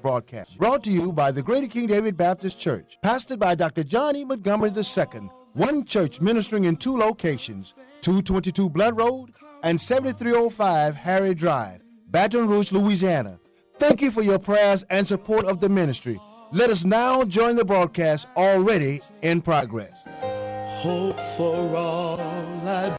broadcast. Brought to you by the Greater King David Baptist Church, pastored by Dr. John E. Montgomery II. One church ministering in two locations, 222 Blunt Road and 7305 Harry Drive, Baton Rouge, Louisiana. Thank you for your prayers and support of the ministry. Let us now join the broadcast already in progress. Hope for all I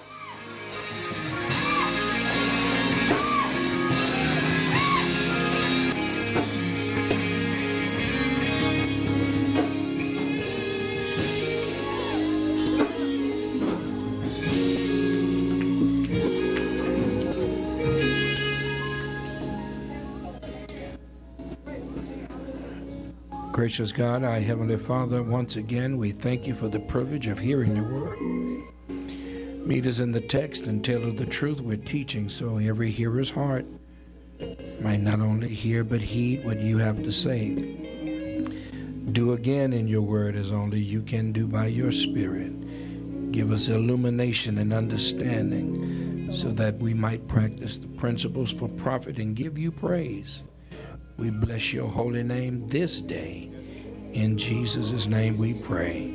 Gracious God, our Heavenly Father, once again, we thank you for the privilege of hearing your word. Meet us in the text and tell of the truth we're teaching so every hearer's heart might not only hear but heed what you have to say. Do again in your word as only you can do by your Spirit. Give us illumination and understanding so that we might practice the principles for profit and give you praise. We bless your holy name this day. In Jesus' name we pray.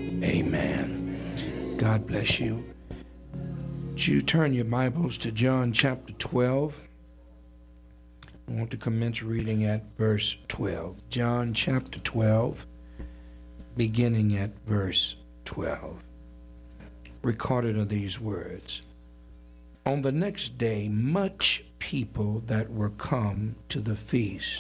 Amen. God bless you. Would you turn your Bibles to John chapter 12? I want to commence reading at verse 12. John chapter 12, beginning at verse 12. Recorded are these words. On the next day, much people that were come to the feast,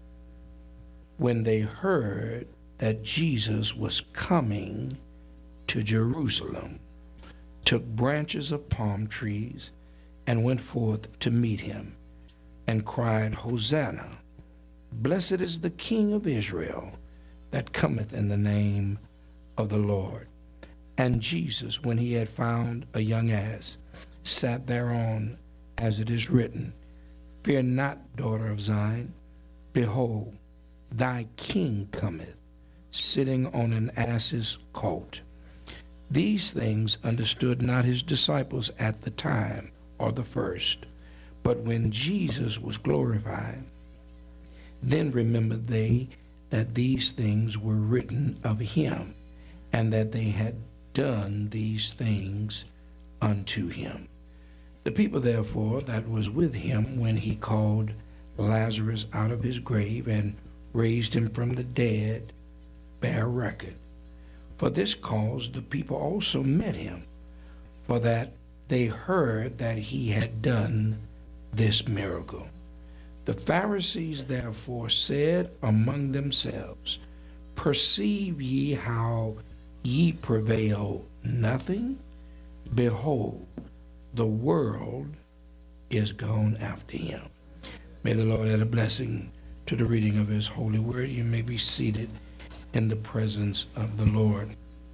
when they heard that Jesus was coming to Jerusalem, took branches of palm trees and went forth to meet him, and cried, Hosanna! Blessed is the King of Israel that cometh in the name of the Lord. And Jesus, when he had found a young ass, sat thereon, as it is written, Fear not, daughter of Zion. Behold, thy king cometh, sitting on an ass's colt. These things understood not his disciples at the time, or the first. But when Jesus was glorified, then remembered they that these things were written of him, and that they had done these things unto him. The people, therefore, that was with him when he called Lazarus out of his grave and raised him from the dead, bear record. For this cause the people also met him, for that they heard that he had done this miracle. The Pharisees therefore said among themselves, Perceive ye how ye prevail nothing? Behold, the world is gone after him. May the Lord add a blessing to the reading of his holy word. You may be seated in the presence of the Lord.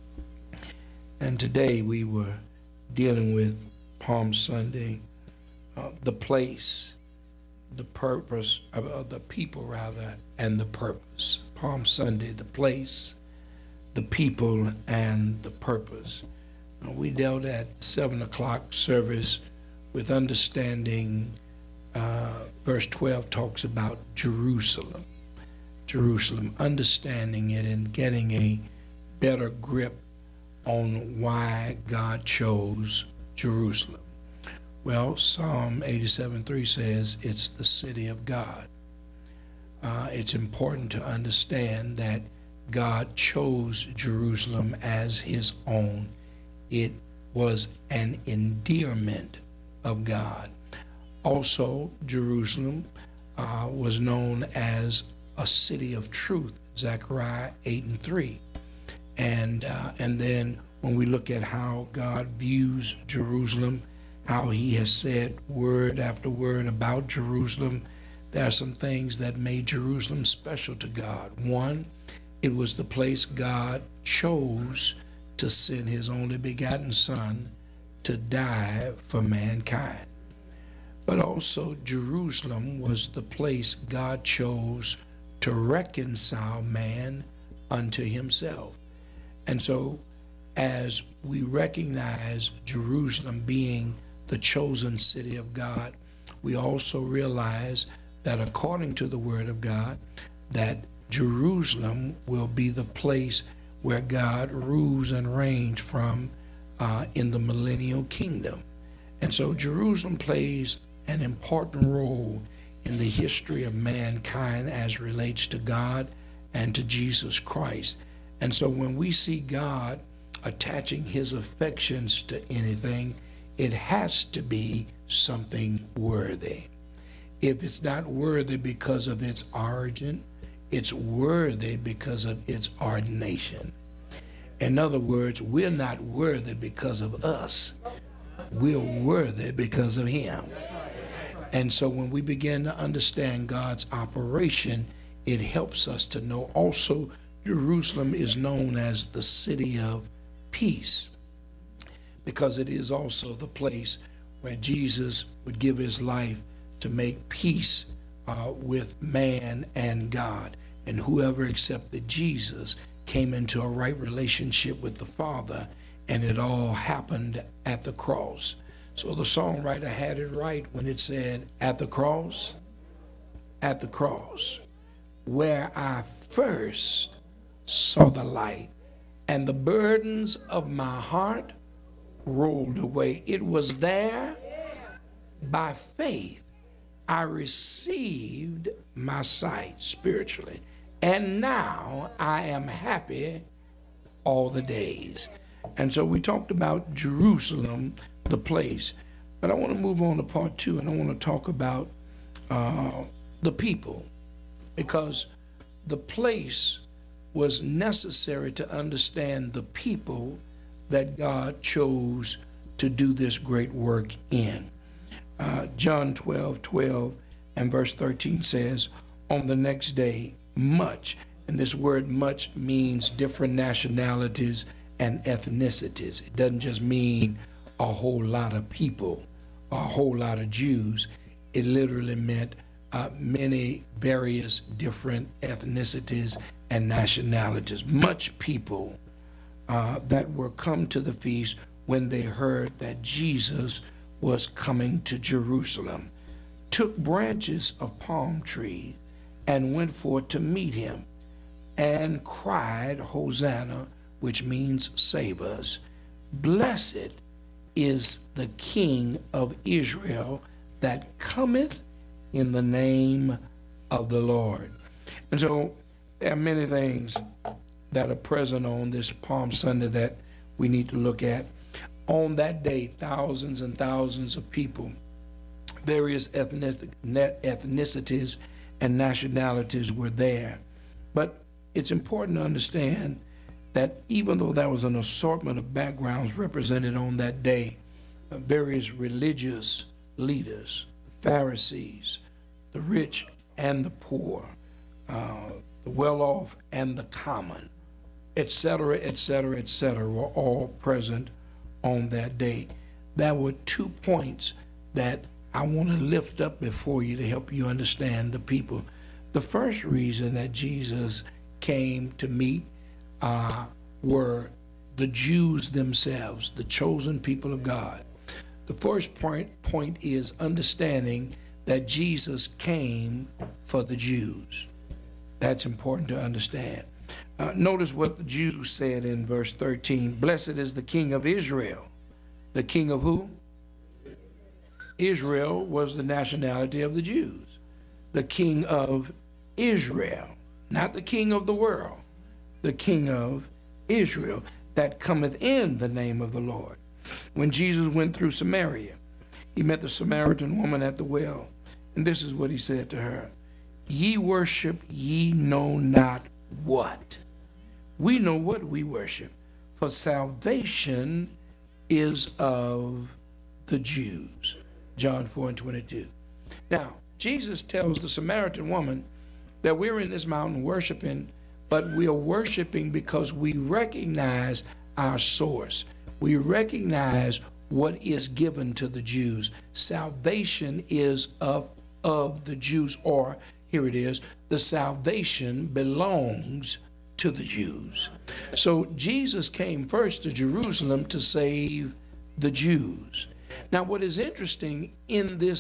And today we were dealing with Palm Sunday, the place, the purpose of the people rather, and the purpose. Palm Sunday, the place, the people, and the purpose. We dealt at 7 o'clock service with understanding. Verse 12 talks about Jerusalem. Jerusalem, understanding it and getting a better grip on why God chose Jerusalem. Well, Psalm 87:3 says it's the city of God. It's important to understand that God chose Jerusalem as his own. It was an endearment of God. Also, Jerusalem was known as a city of truth, Zechariah 8:3. And then when we look at how God views Jerusalem, how he has said word after word about Jerusalem, there are some things that made Jerusalem special to God. One, it was the place God chose to send his only begotten Son to die for mankind. But also Jerusalem was the place God chose to reconcile man unto himself. And so as we recognize Jerusalem being the chosen city of God, we also realize that according to the word of God, that Jerusalem will be the place where God rules and reigns from in the millennial kingdom. And so Jerusalem plays an important role in the history of mankind as relates to God and to Jesus Christ. And so when we see God attaching his affections to anything, it has to be something worthy. If it's not worthy because of its origin, it's worthy because of its ordination. In other words, we're not worthy because of us. We're worthy because of him. And so when we begin to understand God's operation, it helps us to know also Jerusalem is known as the city of peace, because it is also the place where Jesus would give his life to make peace with man and God. And whoever accepted Jesus came into a right relationship with the Father, and it all happened at the cross. So the songwriter had it right when it said, at the cross, where I first saw the light, and the burdens of my heart rolled away. It was there by faith I received my sight spiritually, and now I am happy all the days. And so we talked about Jerusalem, the place, but I want to move on to part two, and I want to talk about the people, because the place was necessary to understand the people that God chose to do this great work in. John 12:12 and verse 13 says, on the next day, much, and this word much means different nationalities and ethnicities. It doesn't just mean a whole lot of people, a whole lot of Jews. It literally meant many various different ethnicities and nationalities. Much people that were come to the feast when they heard that Jesus was coming to Jerusalem, took branches of palm trees and went forth to meet him, and cried, Hosanna, which means save us. Blessed is the King of Israel that cometh in the name of the Lord. And so there are many things that are present on this Palm Sunday that we need to look at. On that day, thousands and thousands of people, various ethnicities and nationalities were there. But it's important to understand that even though there was an assortment of backgrounds represented on that day, various religious leaders, Pharisees, the rich and the poor, the well-off and the common, etc., etc., etc., were all present on that day. There were 2 points that I want to lift up before you to help you understand the people. The first reason that Jesus came to meet were the Jews themselves, the chosen people of God. The first point is understanding that Jesus came for the Jews. That's important to understand. Notice what the Jews said in verse 13. Blessed is the King of Israel. The king of who? Israel was the nationality of the Jews. The King of Israel, not the king of the world. The King of Israel that cometh in the name of the Lord. When Jesus went through Samaria, he met the Samaritan woman at the well. And this is what he said to her. Ye worship ye know not what. We know what we worship, for salvation is of the Jews. John 4:22. Now, Jesus tells the Samaritan woman that we're in this mountain worshiping, but we are worshiping because we recognize our source. We recognize what is given to the Jews. Salvation is of the Jews, or here it is, the salvation belongs to the Jews. So Jesus came first to Jerusalem to save the Jews. Now, what is interesting in this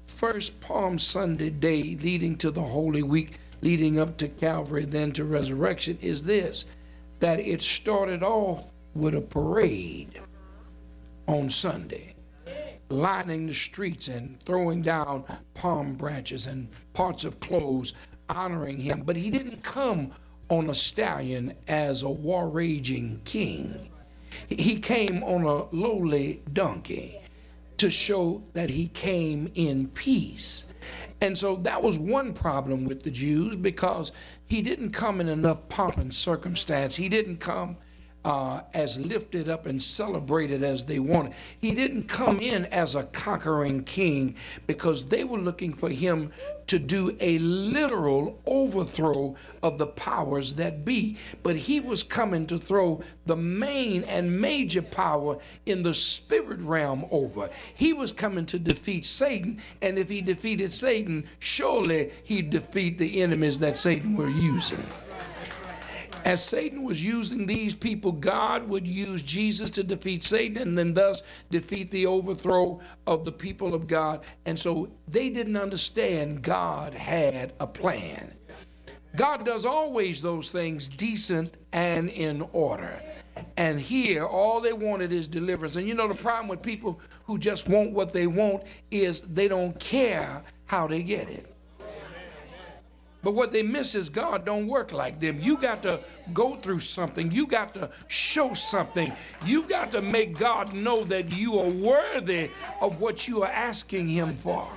first Palm Sunday day leading to the Holy Week, leading up to Calvary, then to resurrection, is this, that it started off with a parade on Sunday, lining the streets and throwing down palm branches and parts of clothes, honoring him. But he didn't come on a stallion as a war-raging king. He came on a lowly donkey to show that he came in peace. And so that was one problem with the Jews, because he didn't come in enough pomp and circumstance. He didn't come as lifted up and celebrated as they wanted. He didn't come in as a conquering king, because they were looking for him to do a literal overthrow of the powers that be. But he was coming to throw the main and major power in the spirit realm over. He was coming to defeat Satan, and if he defeated Satan, surely he'd defeat the enemies that Satan were using. As Satan was using these people, God would use Jesus to defeat Satan, and then thus defeat the overthrow of the people of God. And so they didn't understand God had a plan. God does always those things decent and in order. And here, all they wanted is deliverance. And you know, the problem with people who just want what they want is they don't care how they get it. But what they miss is God don't work like them. You got to go through something. You got to show something. You got to make God know that you are worthy of what you are asking him for.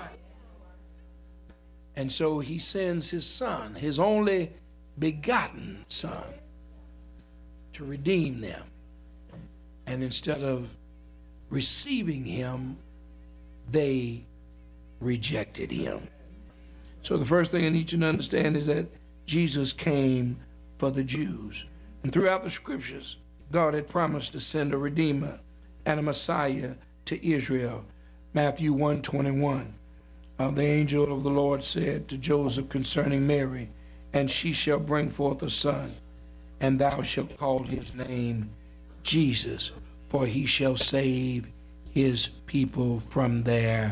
And so he sends his son, his only begotten son, to redeem them. And instead of receiving him, they rejected him. So the first thing I need you to understand is that Jesus came for the Jews. And throughout the scriptures, God had promised to send a Redeemer and a Messiah to Israel. Matthew 1:21, the angel of the Lord said to Joseph concerning Mary, and she shall bring forth a son, and thou shalt call his name Jesus, for he shall save his people from their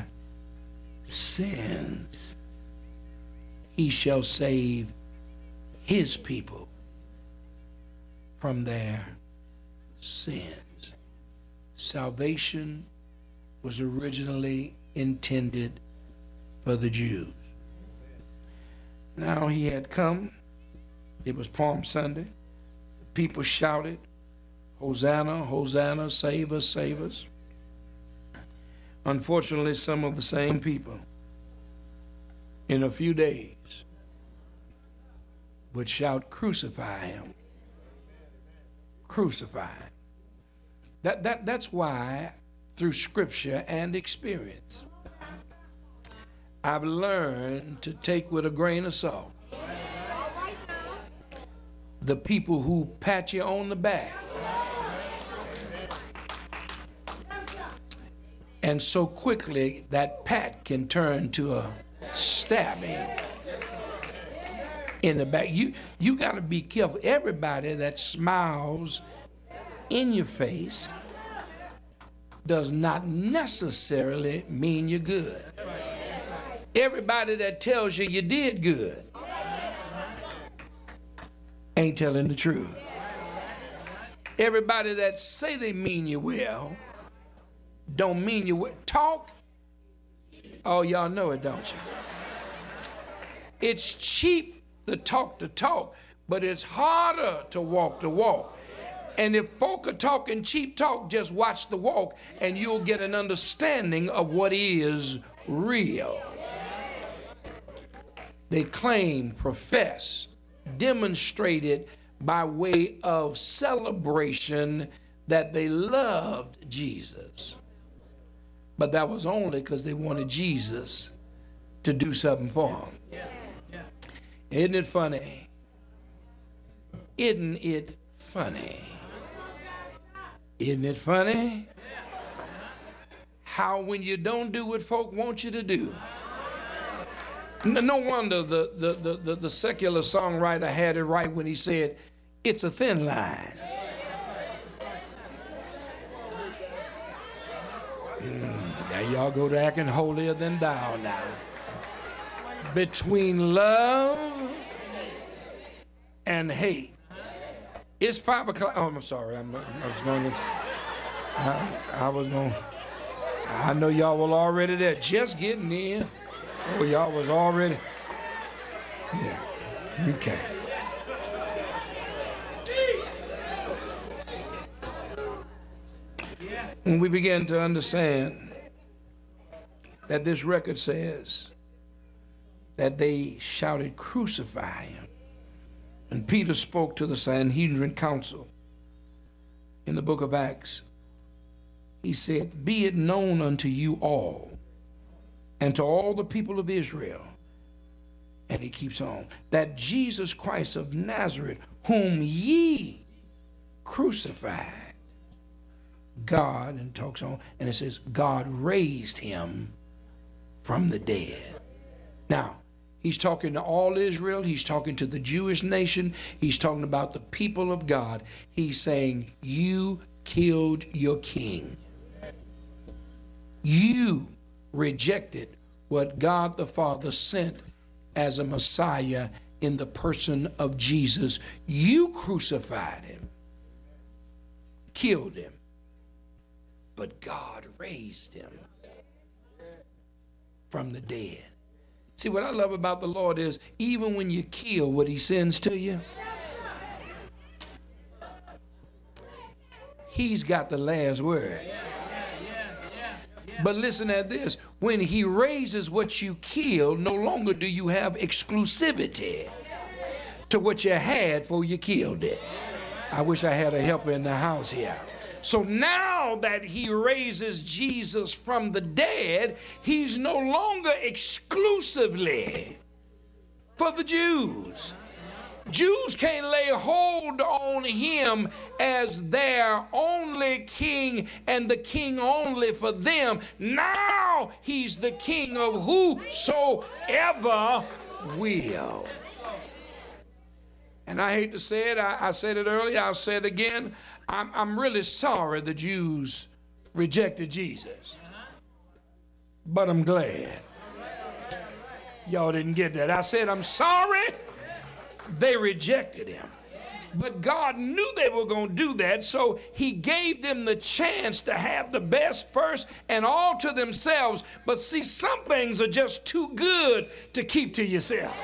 sins. He shall save his people from their sins. Salvation was originally intended for the Jews. Now he had come. It was Palm Sunday. The people shouted, Hosanna, Hosanna, save us, save us. Unfortunately, some of the same people in a few days would shout, crucify him. Crucify him. That's why, through scripture and experience, I've learned to take with a grain of salt the people who pat you on the back and so quickly that pat can turn to a stabbing in the back. You got to be careful. Everybody that smiles in your face does not necessarily mean you're good. Everybody that tells you you did good ain't telling the truth. Everybody that say they mean you well don't mean you well. Talk. Oh, y'all know it, don't you? It's cheap to talk, but it's harder to walk the walk. And if folk are talking cheap talk, just watch the walk and you'll get an understanding of what is real. They claim, profess, demonstrated by way of celebration that they loved Jesus. But that was only because they wanted Jesus to do something for them. Isn't it funny? Isn't it funny? Isn't it funny? How when you don't do what folk want you to do. No wonder the secular songwriter had it right when he said, it's a thin line. Now y'all go to acting holier than thou now. Between love and hate. It's 5 o'clock. Oh, I'm sorry. I know y'all were already there. Just getting in. Oh, y'all was already. Yeah. Okay. When we begin to understand that this record says that they shouted, "Crucify him." And Peter spoke to the Sanhedrin council in the book of Acts. He said, "Be it known unto you all and to all the people of Israel," and he keeps on, "that Jesus Christ of Nazareth, whom ye crucified, God," and talks on, and it says, "God raised him from the dead." Now, he's talking to all Israel. He's talking to the Jewish nation. He's talking about the people of God. He's saying, you killed your king. You rejected what God the Father sent as a Messiah in the person of Jesus. You crucified him, killed him, but God raised him from the dead. See, what I love about the Lord is even when you kill what he sends to you, he's got the last word. But listen at this. When he raises what you killed, no longer do you have exclusivity to what you had before you killed it. I wish I had a helper in the house here. So now that he raises Jesus from the dead, he's no longer exclusively for the Jews. Jews can't lay hold on him as their only king and the king only for them. Now he's the king of whosoever will. And I hate to say it, I said it earlier, I'll say it again. I'm really sorry the Jews rejected Jesus. But I'm glad. Y'all didn't get that. I said, I'm sorry they rejected him. But God knew they were going to do that, so he gave them the chance to have the best first and all to themselves. But see, some things are just too good to keep to yourself.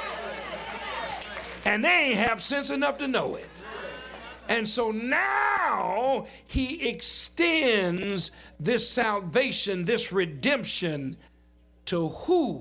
And they ain't have sense enough to know it. And so now he extends this salvation, this redemption to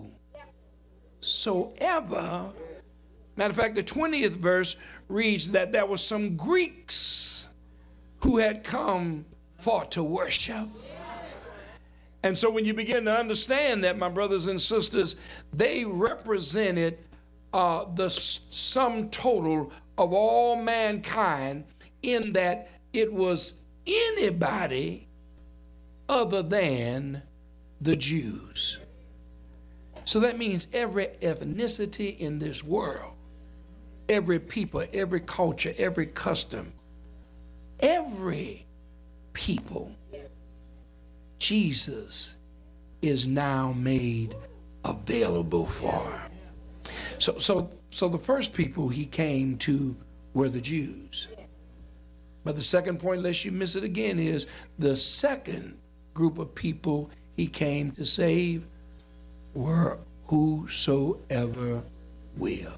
whosoever. Matter of fact, the 20th verse reads that there were some Greeks who had come for to worship. And so when you begin to understand that, my brothers and sisters, they represented the sum total of all mankind, in that it was anybody other than the Jews. So that means every ethnicity in this world, every people, every culture, every custom, every people, Jesus is now made available for. So the first people he came to were the Jews. But the second point, lest you miss it again, is the second group of people he came to save were whosoever will.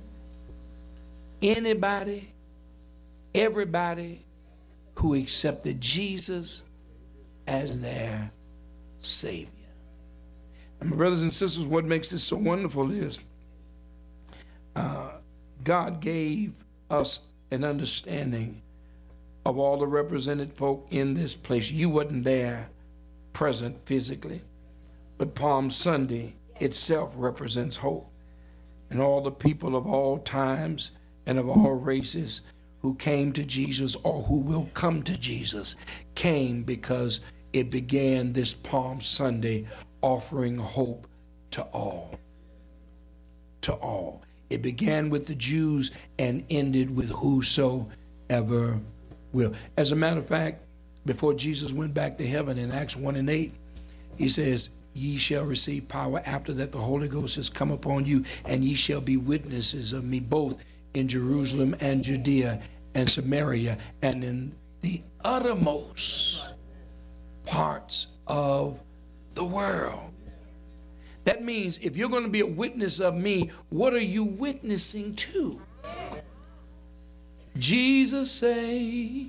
Anybody, everybody who accepted Jesus as their Savior. And my brothers and sisters, what makes this so wonderful is God gave us an understanding of all the represented folk in this place. You wasn't there present physically, but Palm Sunday itself represents hope. And all the people of all times and of all races who came to Jesus or who will come to Jesus came because it began this Palm Sunday offering hope to all. To all. It began with the Jews and ended with whosoever will. As a matter of fact, before Jesus went back to heaven in Acts 1 and 8, He says, ye shall receive power after that the Holy Ghost has come upon you, and ye shall be witnesses of me both in Jerusalem and Judea and Samaria and in the uttermost parts of the world. That means if you're going to be a witness of me, what are you witnessing to? Jesus saves.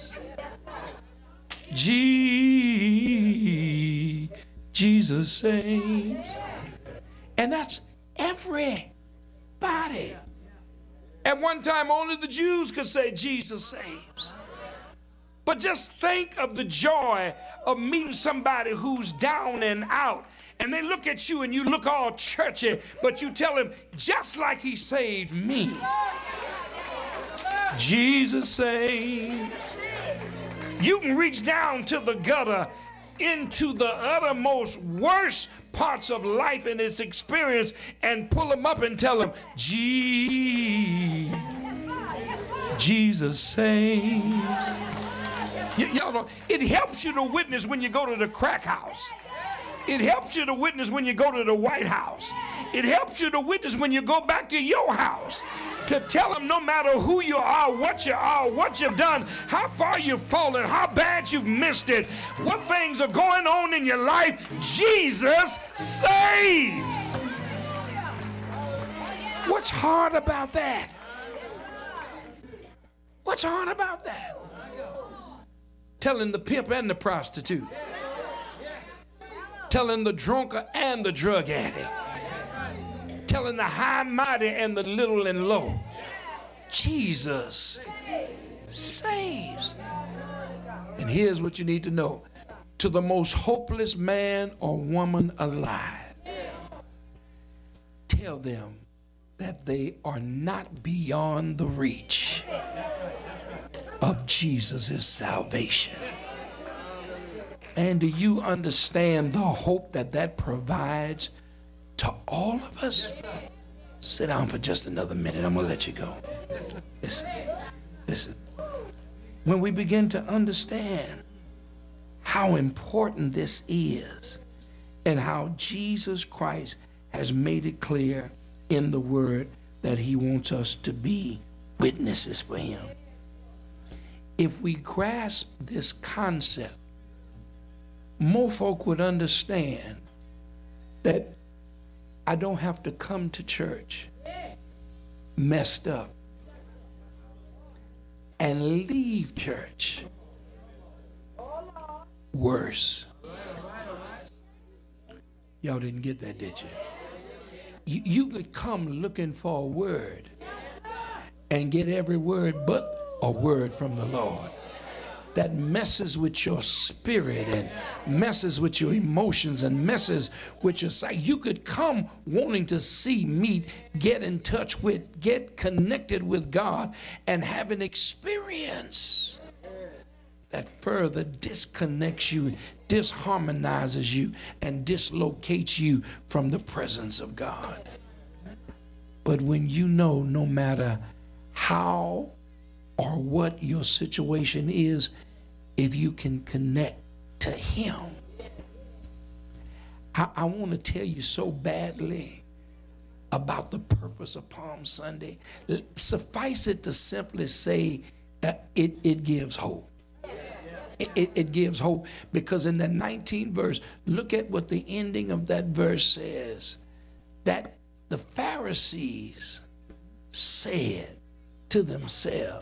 Jesus saves. And that's everybody. At one time, only the Jews could say Jesus saves. But just think of the joy of meeting somebody who's down and out. And they look at you and you look all churchy, but you tell them, just like he saved me, Jesus saves. You can reach down to the gutter, into the uttermost worst parts of life and its experience, and pull them up and tell them, Jesus saves. Y'all know, it helps you to witness when you go to the crack house. It helps you to witness when you go to the White House. It helps you to witness when you go back to your house. To tell them no matter who you are, what you've done, how far you've fallen, how bad you've missed it, what things are going on in your life, Jesus saves. What's hard about that? What's hard about that? Telling the pimp and the prostitute. Telling the drunkard and the drug addict. Telling the high and mighty and the little and low. Jesus saves. And here's what you need to know. To the most hopeless man or woman alive, tell them that they are not beyond the reach of Jesus' salvation. And do you understand the hope that that provides to all of us? Sit down for just another minute. I'm going to let you go. Listen. When we begin to understand how important this is and how Jesus Christ has made it clear in the Word that he wants us to be witnesses for him. If we grasp this concept, more folk would understand that I don't have to come to church messed up and leave church worse. Y'all didn't get that, did you? You could come looking for a word and get every word but a word from the Lord that messes with your spirit and messes with your emotions and messes with your sight. You could come wanting to see, meet, get in touch with, get connected with God and have an experience that further disconnects you, disharmonizes you, and dislocates you from the presence of God. But when you know no matter how or what your situation is, if you can connect to him. I want to tell you so badly about the purpose of Palm Sunday. Suffice it to simply say it gives hope. It gives hope because in the 19th verse, look at what the ending of that verse says. That the Pharisees said to themselves,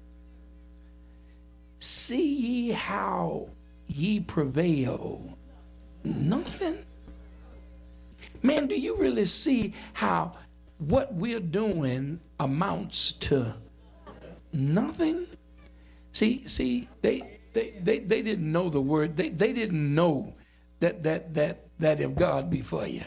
see ye how ye prevail nothing? Man, do you really see how what we're doing amounts to nothing? See, they didn't know the word. They didn't know that if God be for you.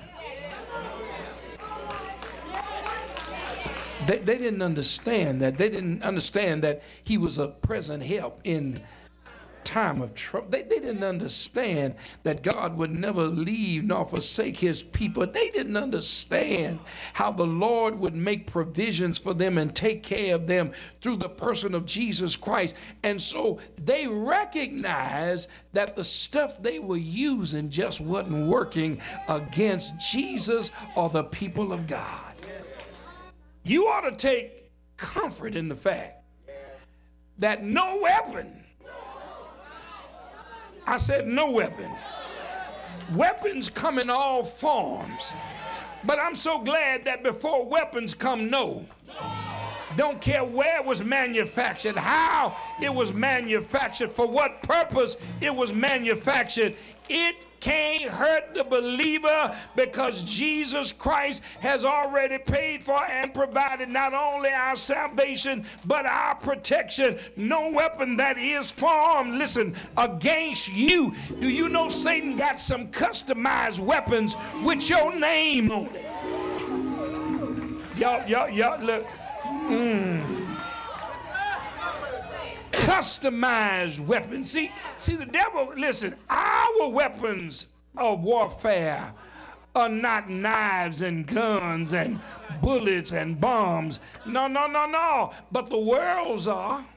They didn't understand that. They didn't understand that he was a present help in time of trouble. They didn't understand that God would never leave nor forsake his people. They didn't understand how the Lord would make provisions for them and take care of them through the person of Jesus Christ. And so they recognized that the stuff they were using just wasn't working against Jesus or the people of God. You ought to take comfort in the fact that no weapon, I said no weapon. Weapons come in all forms. But I'm so glad that before weapons come, no. Don't care where it was manufactured, how it was manufactured, for what purpose it was manufactured. It can't hurt the believer because Jesus Christ has already paid for and provided not only our salvation, but our protection. No weapon that is formed, listen, against you. Do you know Satan got some customized weapons with your name on it? Y'all, look. Customized weapons. See, the devil, listen, our weapons of warfare are not knives and guns and bullets and bombs. No. But the world's are.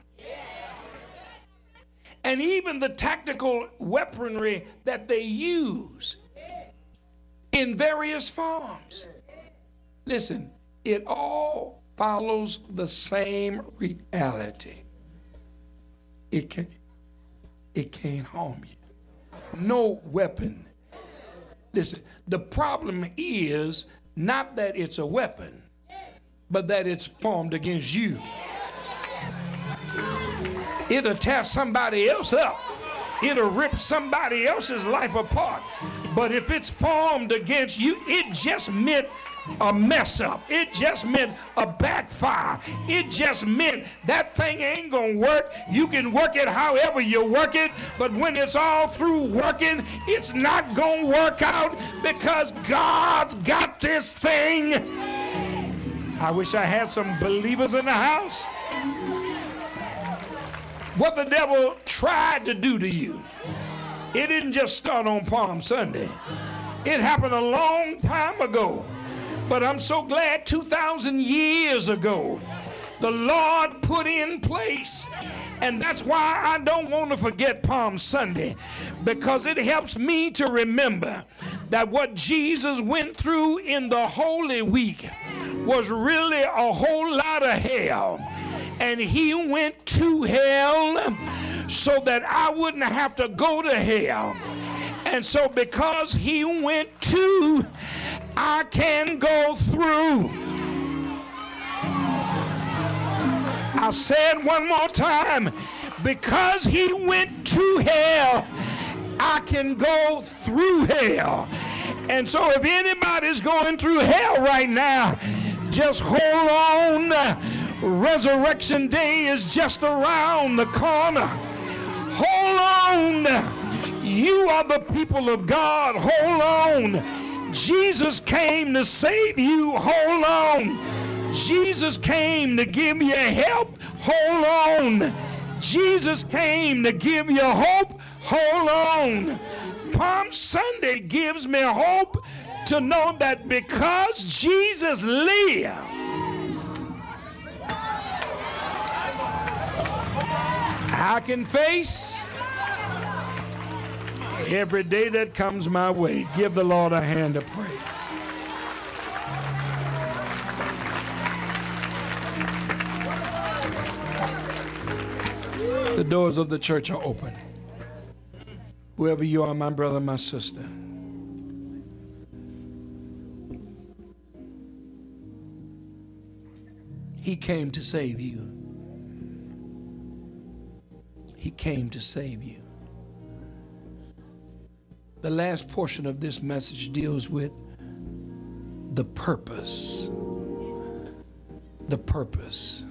And even the tactical weaponry that they use in various forms. Listen, it all follows the same reality. It can't harm you. No weapon. Listen, the problem is not that it's a weapon, but that it's formed against you. It'll tear somebody else up. It'll rip somebody else's life apart. But if it's formed against you, it just meant a mess up. It just meant a backfire. It just meant that thing ain't gonna work. You can work it however you work it, but when it's all through working, it's not gonna work out because God's got this thing. I wish I had some believers in the house. What the devil tried to do to you, it didn't just start on Palm Sunday. It happened a long time ago. But I'm so glad 2,000 years ago, the Lord put in place. And that's why I don't want to forget Palm Sunday, because it helps me to remember that what Jesus went through in the Holy Week was really a whole lot of hell. And he went to hell so that I wouldn't have to go to hell. And so because he went to, I can go through. I'll say it one more time. Because he went to hell, I can go through hell. And so if anybody's going through hell right now, just hold on. Resurrection Day is just around the corner. Hold on. You are the people of God. Hold on. Jesus came to save you. Hold on. Jesus came to give you help. Hold on. Jesus came to give you hope. Hold on. Palm Sunday gives me hope to know that because Jesus lived, I can face every day that comes my way. Give the Lord a hand of praise. The doors of the church are open. Whoever you are, my brother, my sister, he came to save you. He came to save you. The last portion of this message deals with the purpose. The purpose.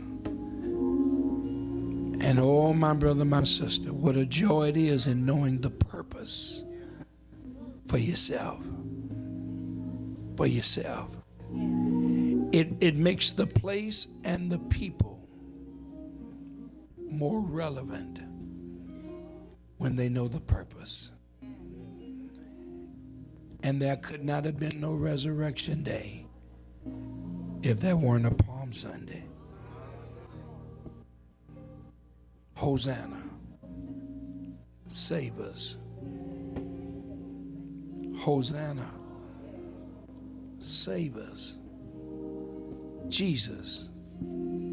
And oh, my brother, my sister, what a joy it is in knowing the purpose for yourself. For yourself. It makes the place and the people more relevant. when they know the purpose. And there could not have been no resurrection day if there weren't a Palm Sunday. Hosanna, save us. Hosanna, save us. Jesus,